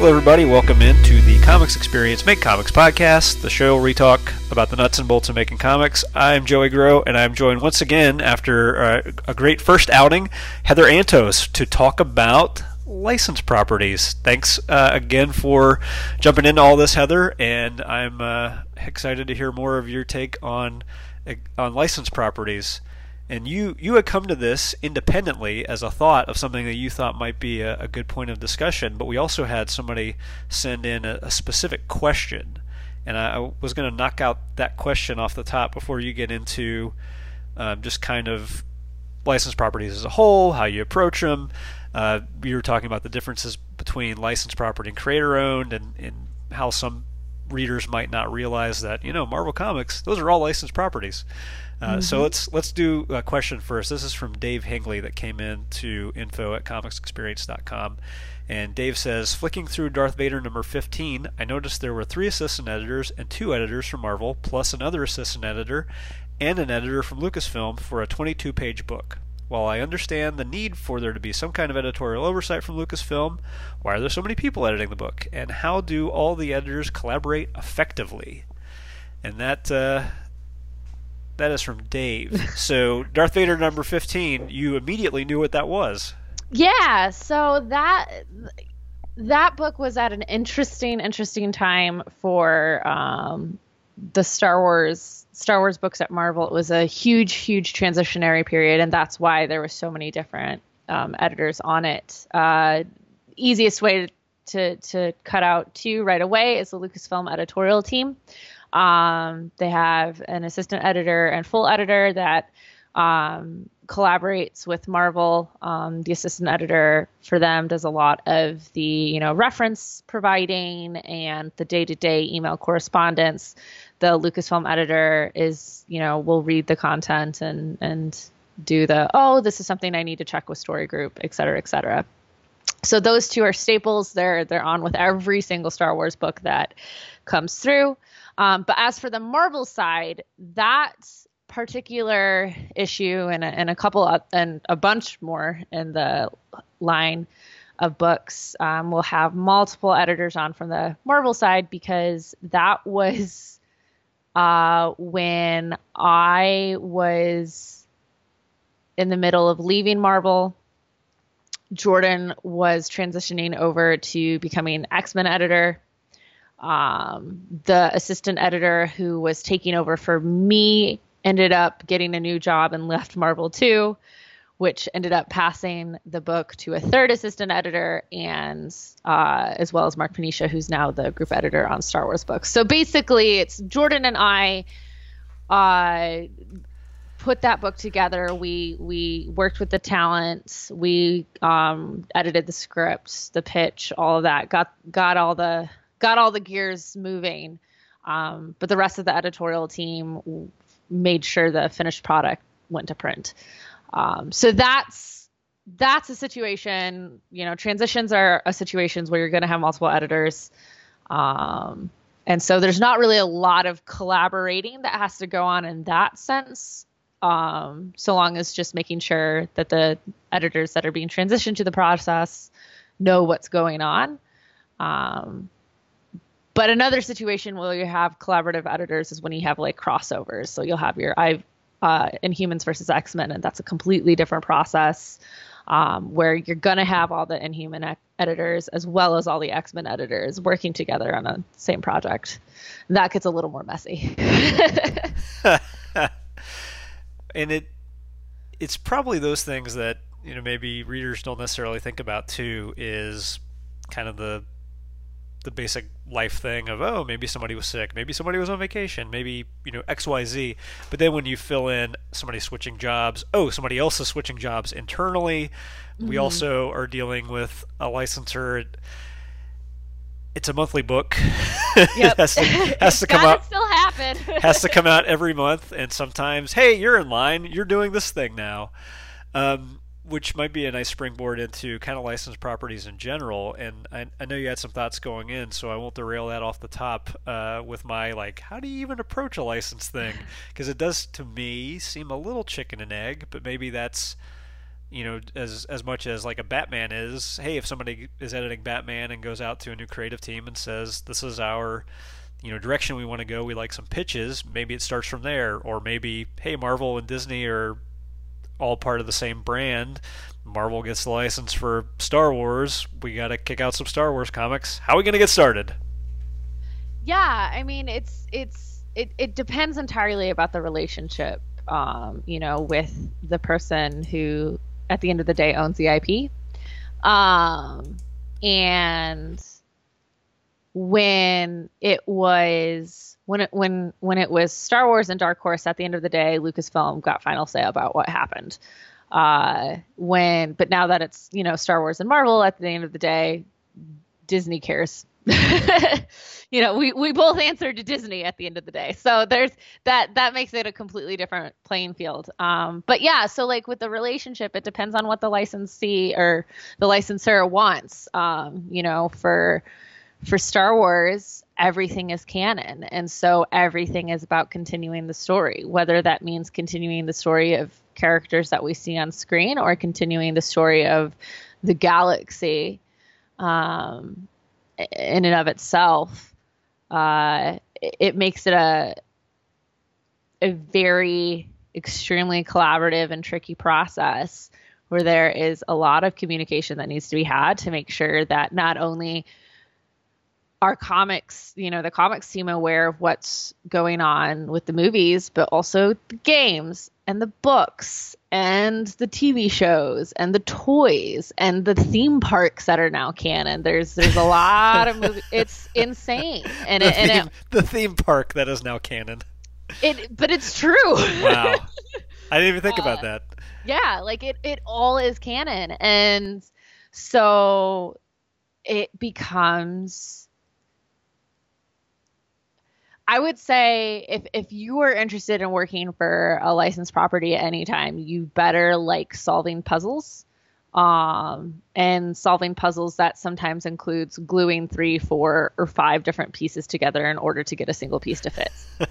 Hello, everybody. Welcome into the Comics Experience Make Comics podcast, the show where we talk about the nuts and bolts of making comics. I'm Joey Groh, and I'm joined once again after a great first outing, Heather Antos, to talk about license properties. Thanks again for jumping into all this, Heather, and I'm excited to hear more of your take on license properties. And you had come to this independently as a thought of something that you thought might be a good point of discussion, but we also had somebody send in a specific question, and I was going to knock out that question off the top before you get into just kind of license properties as a whole, how you approach them. You were talking about the differences between licensed property and creator-owned, and how some readers might not realize that, Marvel Comics, those are all licensed properties. So let's do a question first. This is from Dave Hingley that came in to info@comicsexperience.com. And Dave says, flicking through Darth Vader number 15, I noticed there were 3 assistant editors and 2 editors from Marvel, plus another assistant editor and an editor from Lucasfilm for a 22-page book. While I understand the need for there to be some kind of editorial oversight from Lucasfilm, why are there so many people editing the book? And how do all the editors collaborate effectively? And that is from Dave. So Darth Vader number 15, you immediately knew what that was. Yeah, so that book was at an interesting time for the Star Wars books at Marvel. It was a huge transitionary period, and that's why there were so many different editors on it. Easiest way to cut out 2 right away is the Lucasfilm editorial team. They have an assistant editor and full editor that collaborates with Marvel. The assistant editor for them does a lot of the reference providing and the day-to-day email correspondence. The Lucasfilm editor is will read the content and do this is something I need to check with Story Group, et cetera, et cetera. So those 2 are staples. They're on with every single Star Wars book that comes through. But as for the Marvel side, that particular issue and a couple and a bunch more in the line of books will have multiple editors on from the Marvel side, because that was when I was in the middle of leaving Marvel. Jordan was transitioning over to becoming X-Men editor. The assistant editor who was taking over for me ended up getting a new job and left Marvel too, which ended up passing the book to a 3rd assistant editor, and as well as Mark Panisha, who's now the group editor on Star Wars books. So basically, it's Jordan and I put that book together. We worked with the talent. We edited the script, the pitch, all of that. Got all the gears moving, but the rest of the editorial team made sure the finished product went to print. So that's a situation. Transitions are situations where you're going to have multiple editors, and so there's not really a lot of collaborating that has to go on in that sense. So long as just making sure that the editors that are being transitioned to the process know what's going on. But another situation where you have collaborative editors is when you have like crossovers. So you'll have your Inhumans versus X-Men, and that's a completely different process where you're going to have all the Inhuman editors as well as all the X-Men editors working together on a same project. And that gets a little more messy. And it's probably those things that maybe readers don't necessarily think about too, is kind of the basic life thing of, maybe somebody was sick, maybe somebody was on vacation, maybe XYZ. But then when you fill in somebody switching jobs, somebody else is switching jobs internally. Mm-hmm. We also are dealing with a licensor. It's a monthly book. Yep. it has to come out. Still happen. Has to come out every month, and sometimes, hey, you're in line. You're doing this thing now, which might be a nice springboard into kind of licensed properties in general. And I know you had some thoughts going in, so I won't derail that off the top with my how do you even approach a license thing? Because it does to me seem a little chicken and egg, but maybe that's as much as like a Batman is. Hey, if somebody is editing Batman and goes out to a new creative team and says, this is our direction we want to go, we like some pitches, maybe it starts from there. Or maybe, hey, Marvel and Disney are all part of the same brand. Marvel gets the license for Star Wars, we got to kick out some Star Wars comics. How are we going to get started? Yeah, I mean, it depends entirely about the relationship, with the person who, at the end of the day, owns the IP. And when it was Star Wars and Dark Horse, at the end of the day, Lucasfilm got final say about what happened. But now that it's Star Wars and Marvel, at the end of the day, Disney cares. We both answer to Disney at the end of the day. So there's that makes it a completely different playing field. But yeah, so like with the relationship, it depends on what the licensee or the licensor wants. For Star Wars, everything is canon. And so everything is about continuing the story, whether that means continuing the story of characters that we see on screen or continuing the story of the galaxy. In and of itself, it makes it a very extremely collaborative and tricky process where there is a lot of communication that needs to be had to make sure that not only are comics, the comics team aware of what's going on with the movies, but also the games and the books and the TV shows and the toys and the theme parks that are now canon. There's a lot of movies. It's insane. And the theme park that is now canon. But it's true. Wow. I didn't even think about that. Yeah, like it all is canon. And so it becomes, I would say if you are interested in working for a licensed property at any time, you better like solving puzzles. And solving puzzles that sometimes includes gluing 3, 4, or 5 different pieces together in order to get a single piece to fit.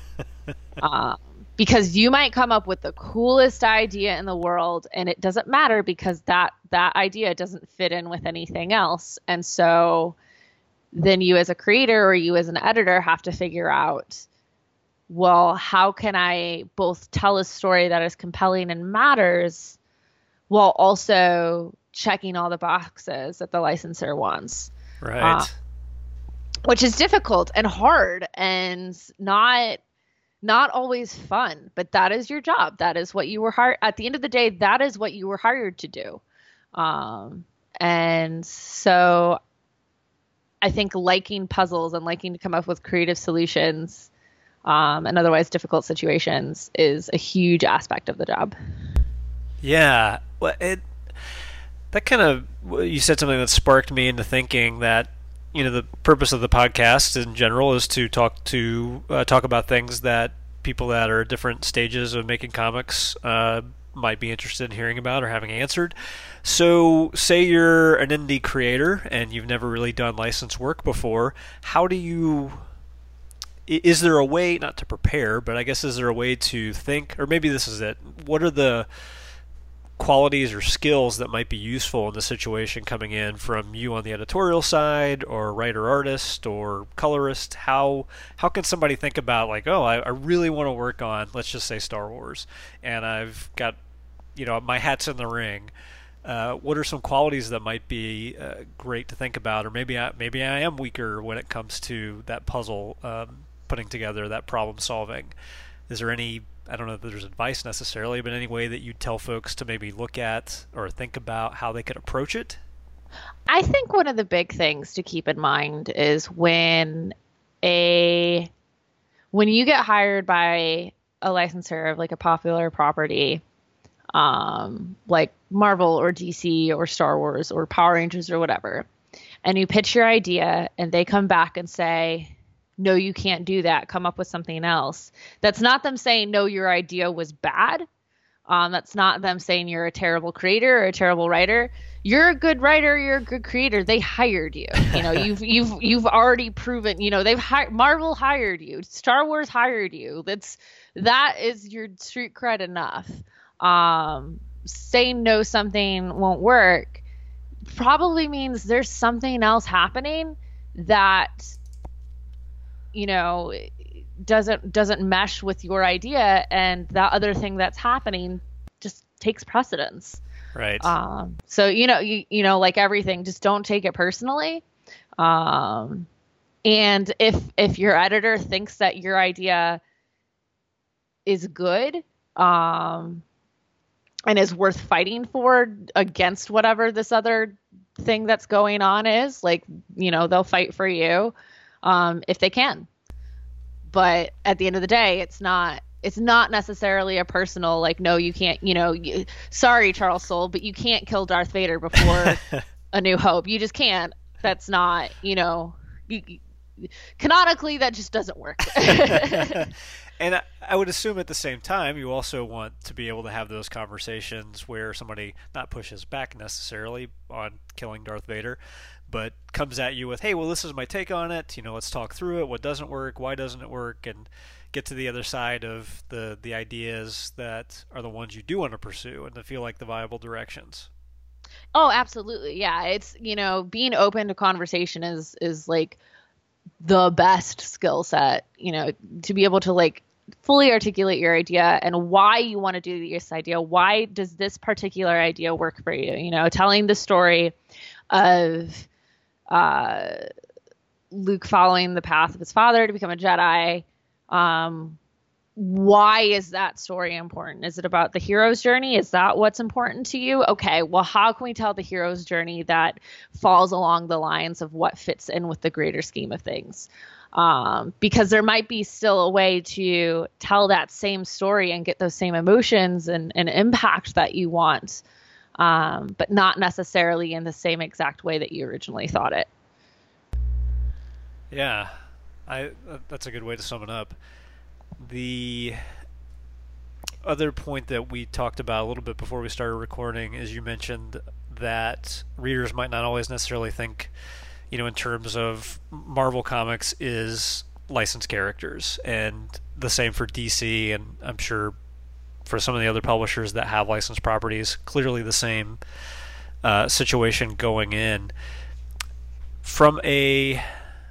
Because you might come up with the coolest idea in the world and it doesn't matter because that idea doesn't fit in with anything else. And so then you as a creator or you as an editor have to figure out, well, how can I both tell a story that is compelling and matters while also checking all the boxes that the licensor wants. Right. Which is difficult and hard and not always fun, but that is your job. That is what you were hired. At the end of the day, that is what you were hired to do. And so I think liking puzzles and liking to come up with creative solutions and otherwise difficult situations is a huge aspect of the job. Yeah. Well, that kind of, you said something that sparked me into thinking that, the purpose of the podcast in general is to talk about things that people that are at different stages of making comics might be interested in hearing about or having answered. So say you're an indie creator and you've never really done licensed work before. Is there a way, not to prepare, but I guess is there a way to think, or maybe this is it, what are the qualities or skills that might be useful in the situation coming in from you on the editorial side or writer artist or colorist? How can somebody think about like, oh, I really want to work on, let's just say Star Wars, and I've got, my hat's in the ring. What are some qualities that might be great to think about? Or maybe I am weaker when it comes to that puzzle, putting together that problem solving. Is there any, I don't know if there's advice necessarily, but any way that you'd tell folks to maybe look at or think about how they could approach it? I think one of the big things to keep in mind is when you get hired by a licensor of like a popular property, like Marvel or DC or Star Wars or Power Rangers or whatever, and you pitch your idea and they come back and say, no, you can't do that, come up with something else. That's not them saying, no, your idea was bad. That's not them saying you're a terrible creator or a terrible writer. You're a good writer, you're a good creator. They hired you. You've already proven, Marvel hired you. Star Wars hired you. That is your street cred enough. saying no, something won't work probably means there's something else happening that, you know, doesn't mesh with your idea, and that other thing that's happening just takes precedence. Right. So, you know, like everything, just don't take it personally. And if your editor thinks that your idea is good, and is worth fighting for against whatever this other thing that's going on is, like, you know, they'll fight for you, if they can. But at the end of the day, it's not necessarily a personal, like, no, you can't, you know, sorry, Charles Soule, but you can't kill Darth Vader before A New Hope. You just can't. That's not, you know, canonically, that just doesn't work. And I would assume at the same time, you also want to be able to have those conversations where somebody not pushes back necessarily on killing Darth Vader, but comes at you with, hey, well, this is my take on it. You know, let's talk through it. What doesn't work? Why doesn't it work? And get to the other side of the ideas that are the ones you do want to pursue and that feel like the viable directions. Oh, absolutely. Yeah. It's, you know, being open to conversation is like the best skill set, you know, to be able to like fully articulate your idea and why you want to do this idea. Why does this particular idea work for you? You know, telling the story of Luke following the path of his father to become a Jedi. Why is that story important? Is it about the hero's journey? Is that what's important to you? Okay, well, how can we tell the hero's journey that falls along the lines of what fits in with the greater scheme of things? Because there might be still a way to tell that same story and get those same emotions and impact that you want, but not necessarily in the same exact way that you originally thought it. Yeah, that's a good way to sum it up. The other point that we talked about a little bit before we started recording is you mentioned that readers might not always necessarily think, you know, in terms of Marvel Comics is licensed characters, and the same for DC, and I'm sure for some of the other publishers that have licensed properties, clearly the same situation going in. From a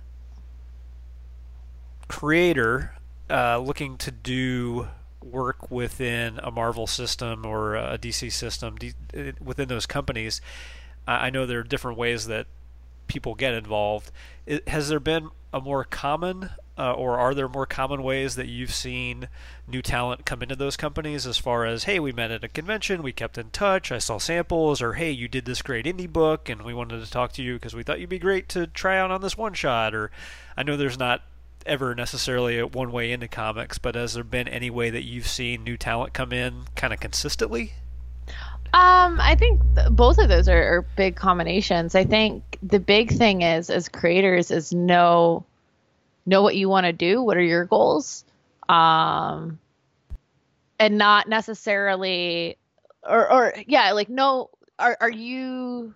creator looking to do work within a Marvel system or a DC system within those companies, I know there are different ways that people get involved. Has there been a more common or are there more common ways that you've seen new talent come into those companies, as far as, hey, we met at a convention, we kept in touch, I saw samples, or hey, you did this great indie book and we wanted to talk to you because we thought you'd be great to try out on this one shot? Or I know there's not ever necessarily a one way into comics, but has there been any way that you've seen new talent come in kind of consistently? I think both of those are big combinations. I think the big thing is, as creators, is know what you want to do. What are your goals? And not necessarily, or yeah, like, no, are you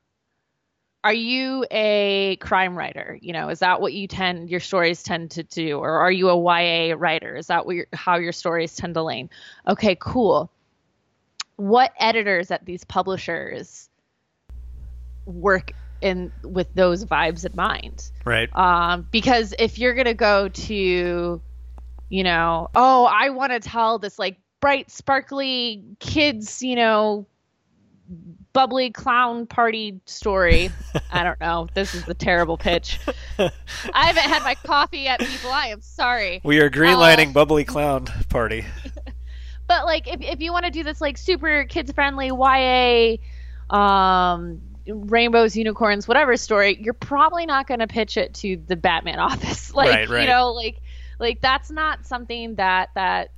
a crime writer? You know, is that what your stories tend to do? Or are you a YA writer? Is that how your stories tend to lean? Okay, cool. What editors at these publishers work in with those vibes in mind? Right. Because if you're going to go to, you know, oh, I want to tell this like bright, sparkly kids, you know, bubbly clown party story. I don't know. This is a terrible pitch. I haven't had my coffee yet, people. I am sorry. We are greenlighting bubbly clown party. But like, if you want to do this like super kids friendly YA, rainbows, unicorns, whatever story, you're probably not going to pitch it to the Batman office. Like, right. You know, like that's not something that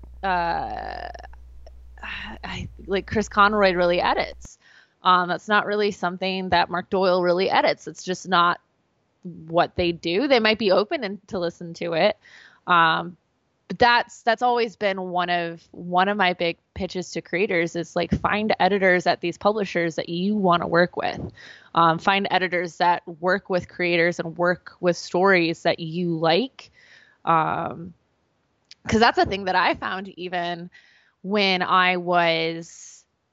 like Chris Conroy really edits. That's not really something that Mark Doyle really edits. It's just not what they do. They might be open to listen to it. But that's always been one of my big pitches to creators, is like, find editors at these publishers that you want to work with. Find editors that work with creators and work with stories that you like. Because that's a thing that I found even when I was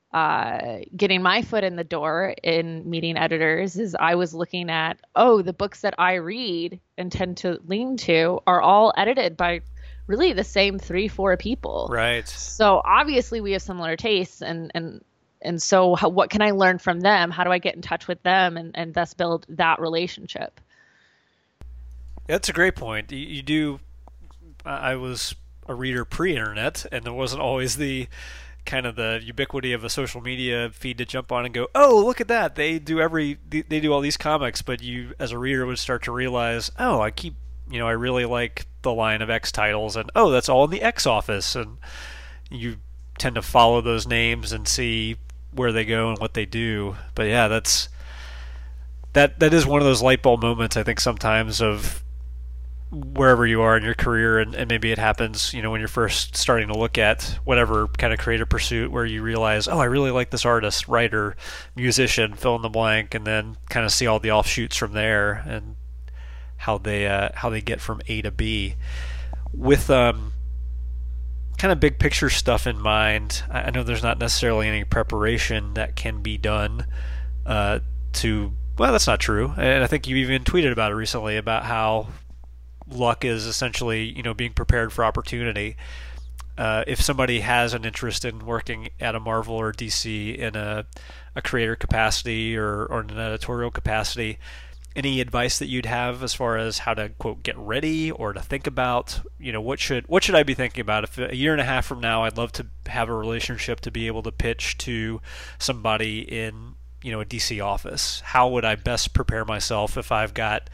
getting my foot in the door in meeting editors is I was looking at, oh, the books that I read and tend to lean to are all edited by really the same 3-4 people. Right. So obviously we have similar tastes, and so what can I learn from them? How do I get in touch with them and thus build that relationship? That's a great point. You do. I was a reader pre-internet, and there wasn't always the kind of the ubiquity of a social media feed to jump on and go, oh, look at that, they do all these comics. But you, as a reader, would start to realize, oh, I really like the line of X titles, and oh, that's all in the X office, and you tend to follow those names and see where they go and what they do. But yeah, that is one of those light bulb moments, I think, sometimes of wherever you are in your career, and maybe it happens, when you're first starting to look at whatever kind of creative pursuit, where you realize, oh, I really like this artist, writer, musician, fill in the blank, and then kind of see all the offshoots from there and how they get from A to B. With kind of big picture stuff in mind, I know there's not necessarily any preparation that can be done well, that's not true. And I think you even tweeted about it recently, about how luck is essentially, being prepared for opportunity. If somebody has an interest in working at a Marvel or DC in a creator capacity or in an editorial capacity, any advice that you'd have as far as how to, quote, get ready or to think about, what should I be thinking about? If a year and a half from now, I'd love to have a relationship to be able to pitch to somebody in, a DC office, how would I best prepare myself if I've got,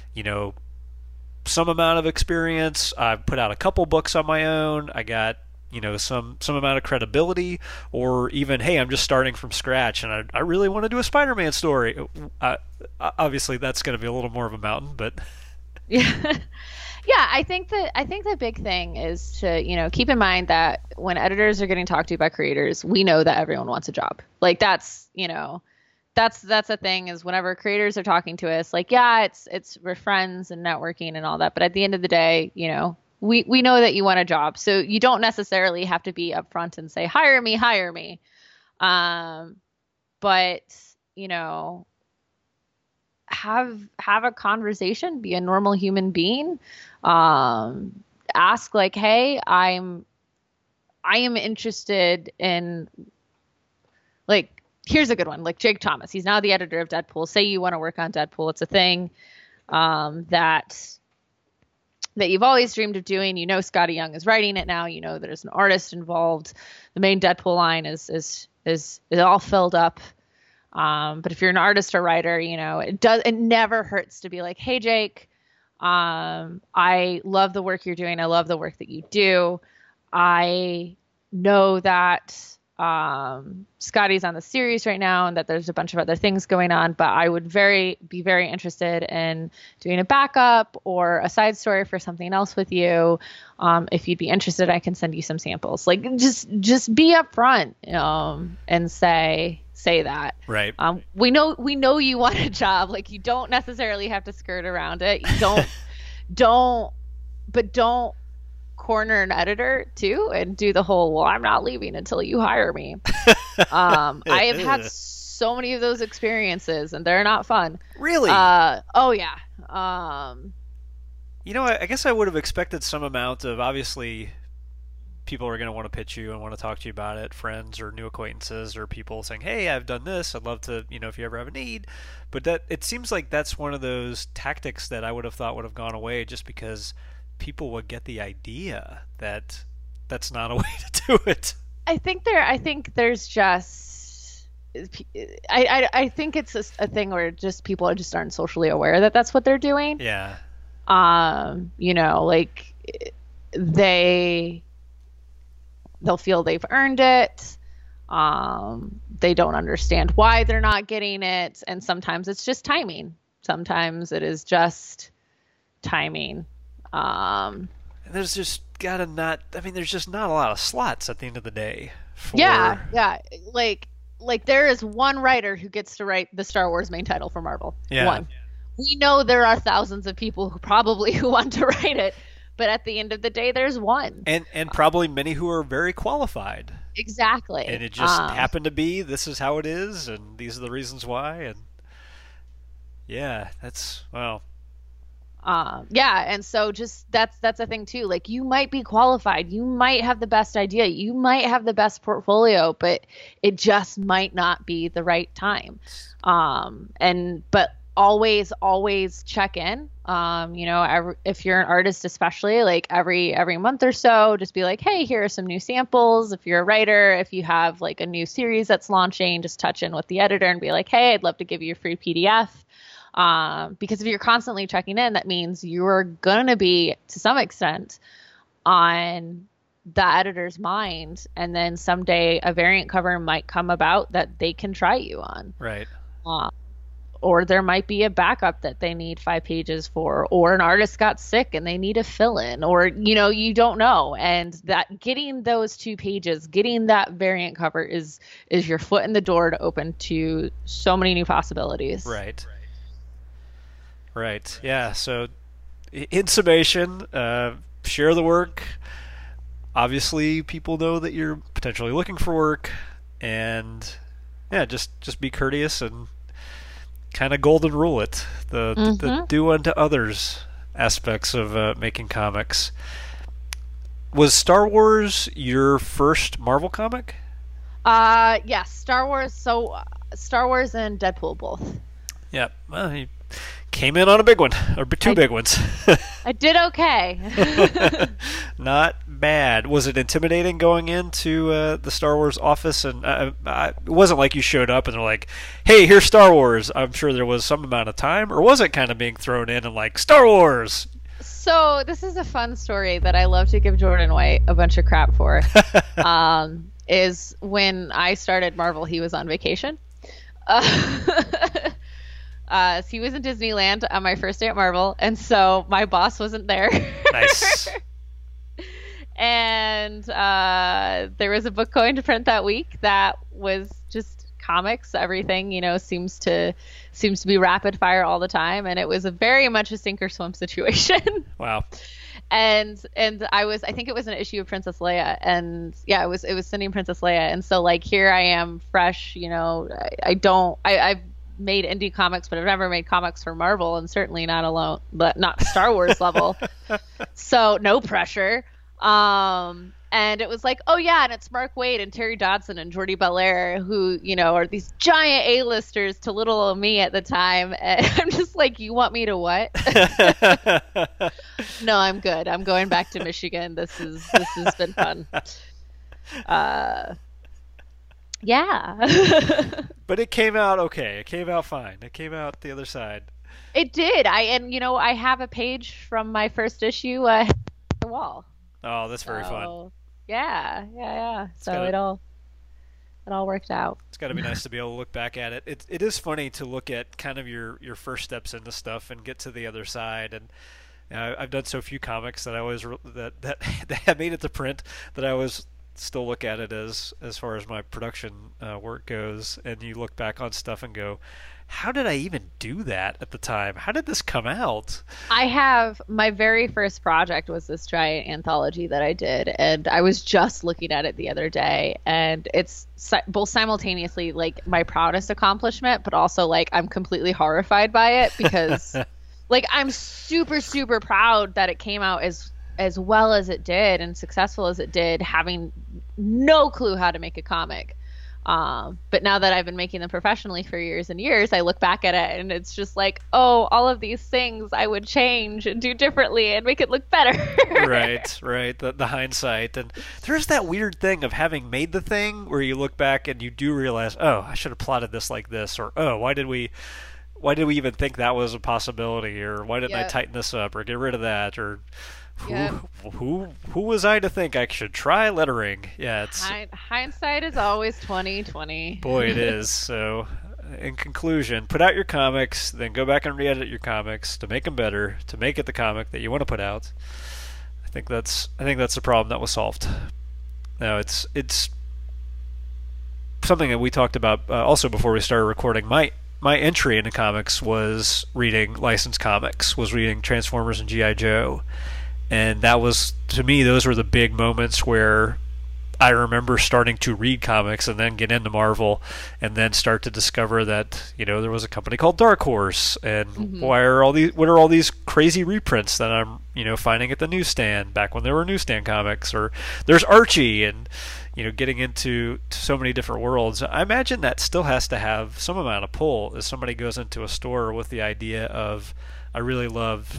some amount of experience, I've put out a couple books on my own, I got, some amount of credibility, or even, hey, I'm just starting from scratch and I really want to do a Spider-Man story. Obviously that's going to be a little more of a mountain, but yeah. Yeah, I think the big thing is to, keep in mind that when editors are getting talked to by creators, we know that everyone wants a job. Like that's a thing, is whenever creators are talking to us, like, yeah, we're friends and networking and all that. But at the end of the day, we know that you want a job. So you don't necessarily have to be upfront and say, hire me. But, have a conversation, be a normal human being. Ask, like, hey, I am interested in, like, here's a good one. Like Jake Thomas, he's now the editor of Deadpool. Say you want to work on Deadpool. It's a thing that you've always dreamed of doing. Scotty Young is writing it now. There's an artist involved. The main Deadpool line is all filled up. But if you're an artist or writer, it never hurts to be like, hey, Jake, I love the work you're doing. I love the work that you do. I know that Scotty's on the series right now and that there's a bunch of other things going on, but I would be very interested in doing a backup or a side story for something else with you. If you'd be interested, I can send you some samples. Like just be upfront, and say that. Right. We know you want a job. Like, you don't necessarily have to skirt around it. You don't corner an editor too and do the whole, well, I'm not leaving until you hire me. I have had so many of those experiences and they're not fun. Really? Oh yeah. I guess I would have expected some amount of, obviously, people are going to want to pitch you and want to talk to you about it, friends or new acquaintances or people saying, hey, I've done this, I'd love to, if you ever have a need. But that, it seems like that's one of those tactics that I would have thought would have gone away, just because people would get the idea that that's not a way to do it. I think there's just, I think it's a thing where just people just aren't socially aware that that's what they're doing. Yeah. Like they'll feel they've earned it. They don't understand why they're not getting it. And sometimes it's just timing. Sometimes it is just timing. There's just there's just not a lot of slots at the end of the day. Yeah. Like there is one writer who gets to write the Star Wars main title for Marvel. Yeah. One. We know there are thousands of people who want to write it, but at the end of the day, there's one. And probably many who are very qualified. Exactly. And it just happened to be this is how it is, and these are the reasons why. And yeah, that's wow. Yeah, and so just that's a thing too. Like you might be qualified, you might have the best idea, you might have the best portfolio, but it just might not be the right time. And but always check in. If you're an artist, especially like every month or so, just be like, hey, here are some new samples. If you're a writer, if you have like a new series that's launching, just touch in with the editor and be like, hey, I'd love to give you a free PDF. Because if you're constantly checking in, that means you're going to be, to some extent, on the editor's mind. And then someday a variant cover might come about that they can try you on. Right. Or there might be a backup that they need 5 pages for, or an artist got sick and they need a fill-in, or, you don't know. And that getting those 2 pages, getting that variant cover is your foot in the door to open to so many new possibilities. Right. Right. Yeah. So, in summation, share the work. Obviously, people know that you're potentially looking for work, and yeah, just be courteous and kind of golden rule it. The do unto others aspects of making comics. Was Star Wars your first Marvel comic? Yes, Star Wars. So Star Wars and Deadpool both. Yeah. Well, he came in on a big one, or 2 big ones. I did okay. Not bad. Was it intimidating going into the Star Wars office? And it wasn't like you showed up and they're like, hey, here's Star Wars. I'm sure there was some amount of time. Or was it kind of being thrown in and like, Star Wars? So this is a fun story that I love to give Jordan White a bunch of crap for. Is when I started Marvel, he was on vacation. So he was in Disneyland on my first day at Marvel, and so my boss wasn't there. Nice. And there was a book going to print that week that was just comics. Everything, seems to be rapid fire all the time, and it was very much a sink or swim situation. Wow. And I think it was an issue of Princess Leia, and yeah, it was sending Princess Leia, and so like here I am fresh, I've made indie comics, but I've never made comics for Marvel, and certainly not alone, but not Star Wars level. So no pressure. And it was like, oh yeah, and it's Mark Waid and Terry Dodson and Jordi Belair, who, are these giant A-listers to little old me at the time. And I'm just like, you want me to what? No, I'm good. I'm going back to Michigan. This has been fun. Yeah. But it came out okay. It came out fine. It came out the other side. It did. I have a page from my first issue on the wall. Oh, that's very fun. Yeah. So it all worked out. It's got to be nice to be able to look back at it. It is funny to look at kind of your first steps into stuff and get to the other side. And I've done so few comics that I always that have made it to print that I always still look at it as far as my production work goes, and you look back on stuff and go, how did I even do that at the time? How did this come out? I have my very first project was this giant anthology that I did, and I was just looking at it the other day, and it's both simultaneously like my proudest accomplishment, but also like I'm completely horrified by it because like I'm super, super proud that it came out as well as it did and successful as it did, having no clue how to make a comic. But now that I've been making them professionally for years and years, I look back at it and it's just like, oh, all of these things I would change and do differently and make it look better. Right. The hindsight. And there's that weird thing of having made the thing where you look back and you do realize, oh, I should have plotted this like this, or oh, why did we even think that was a possibility, or why didn't I tighten this up or get rid of that, or who was I to think I should try lettering? Yeah, it's hindsight is always 20/20. Boy, it is. So, in conclusion, put out your comics, then go back and re-edit your comics to make them better, to make it the comic that you want to put out. I think that's the problem that was solved. Now it's something that we talked about also before we started recording. My entry into comics was reading licensed comics, was reading Transformers and G.I. Joe. And that was, to me, those were the big moments where I remember starting to read comics and then get into Marvel and then start to discover that, there was a company called Dark Horse, and what are all these crazy reprints that I'm, finding at the newsstand back when there were newsstand comics, or there's Archie, and, getting into so many different worlds. I imagine that still has to have some amount of pull as somebody goes into a store with the idea of, I really love,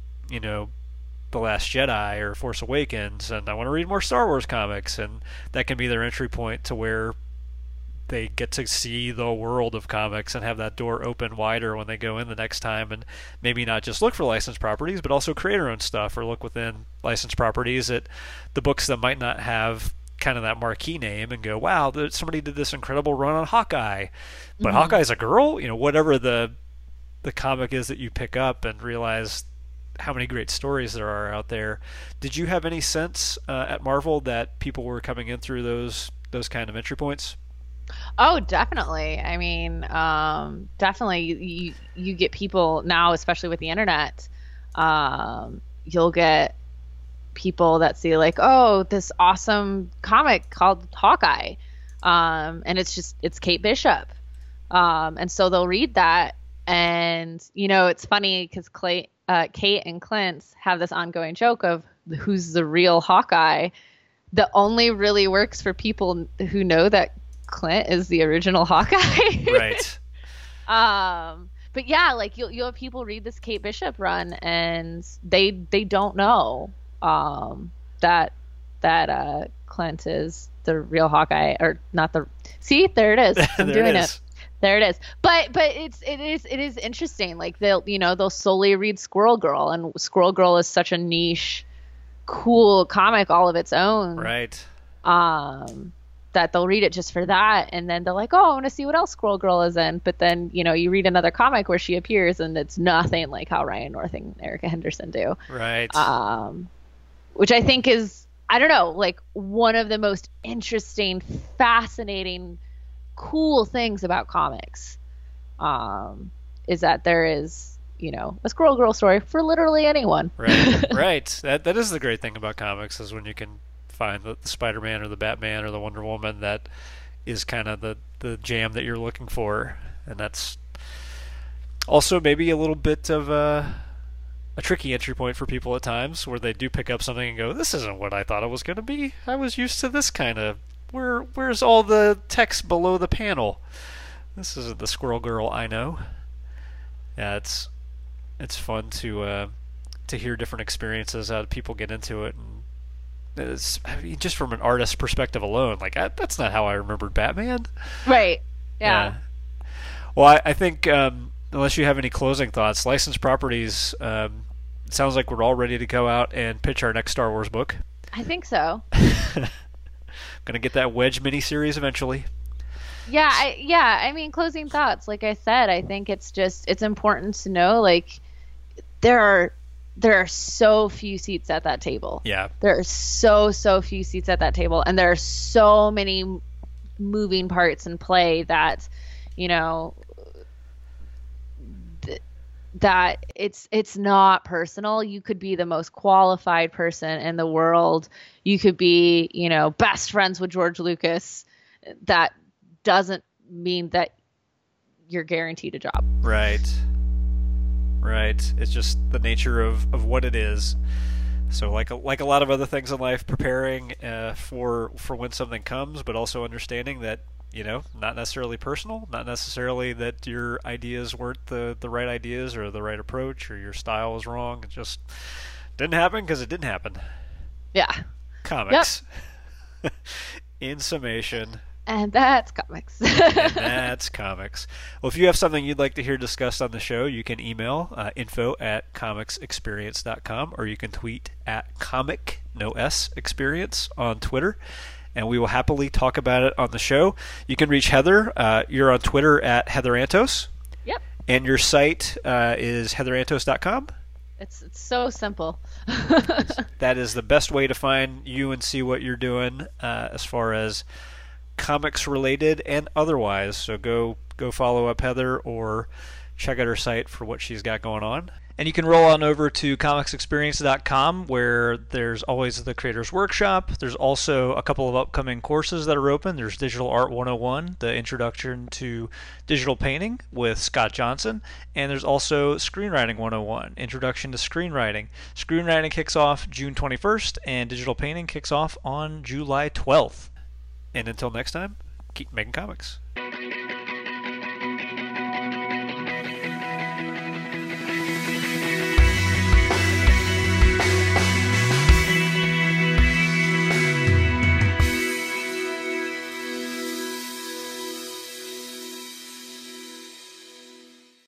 The Last Jedi or Force Awakens, and I want to read more Star Wars comics, and that can be their entry point to where they get to see the world of comics and have that door open wider when they go in the next time, and maybe not just look for licensed properties, but also create their own stuff, or look within licensed properties at the books that might not have kind of that marquee name and go, wow, somebody did this incredible run on Hawkeye, but Hawkeye's a girl, whatever the comic is that you pick up, and realize how many great stories there are out there. Did you have any sense at Marvel that people were coming in through those kind of entry points? Oh, definitely. I mean, definitely you get people now, especially with the internet. You'll get people that see like, oh, this awesome comic called Hawkeye, and it's Kate Bishop, and so they'll read that, and it's funny because Kate and Clint have this ongoing joke of who's the real Hawkeye. That only really works for people who know that Clint is the original Hawkeye. Right. But yeah, like you'll have people read this Kate Bishop run and they don't know that Clint is the real Hawkeye, or not the. See, there it is. I'm doing it. There it is. But it is interesting. Like they'll solely read Squirrel Girl, and Squirrel Girl is such a niche, cool comic all of its own. Right. That they'll read it just for that, and then they're like, oh, I want to see what else Squirrel Girl is in. But then you read another comic where she appears, and it's nothing like how Ryan North and Erica Henderson do. Right. Which I think is, I don't know, like one of the most interesting, fascinating, cool things about comics, is that there is, a Squirrel Girl story for literally anyone. Right. Right. That is the great thing about comics, is when you can find the Spider-Man or the Batman or the Wonder Woman that is kind of the jam that you're looking for. And that's also maybe a little bit of a tricky entry point for people at times, where they do pick up something and go, this isn't what I thought it was going to be. I was used to this kind of, where's all the text below the panel? This isn't the Squirrel Girl I know. Yeah, it's fun to hear different experiences, how people get into it. And just from an artist's perspective alone, like that's not how I remembered Batman. Right. Yeah. Well, I think unless you have any closing thoughts, licensed properties. It sounds like we're all ready to go out and pitch our next Star Wars book. I think so. Gonna get that Wedge miniseries eventually. Yeah. I mean, closing thoughts. Like I said, I think it's important to know, like, there are so few seats at that table. Yeah. There are so few seats at that table, and there are so many moving parts in play that, that it's not personal. You could be the most qualified person in the world. You could be, best friends with George Lucas. That doesn't mean that you're guaranteed a job. Right. It's just the nature of what it is. So like a lot of other things in life, preparing for when something comes, but also understanding that, not necessarily personal, not necessarily that your ideas weren't the right ideas or the right approach, or your style was wrong. It just didn't happen because it didn't happen. Yeah. Comics. Yep. In summation. And that's comics. And that's comics. Well, if you have something you'd like to hear discussed on the show, you can email info@comicsexperience.com, or you can tweet at comic, no S, experience on Twitter, and we will happily talk about it on the show. You can reach Heather. You're on Twitter at Heather Antos. Yep. And your site is heatherantos.com. It's so simple. That is the best way to find you and see what you're doing as far as comics related and otherwise. So go follow up Heather, or check out her site for what she's got going on. And you can roll on over to comicsexperience.com, where there's always the Creators Workshop. There's also a couple of upcoming courses that are open. There's Digital Art 101, the Introduction to Digital Painting with Scott Johnson. And there's also Screenwriting 101, Introduction to Screenwriting. Screenwriting kicks off June 21st, and Digital Painting kicks off on July 12th. And until next time, keep making comics.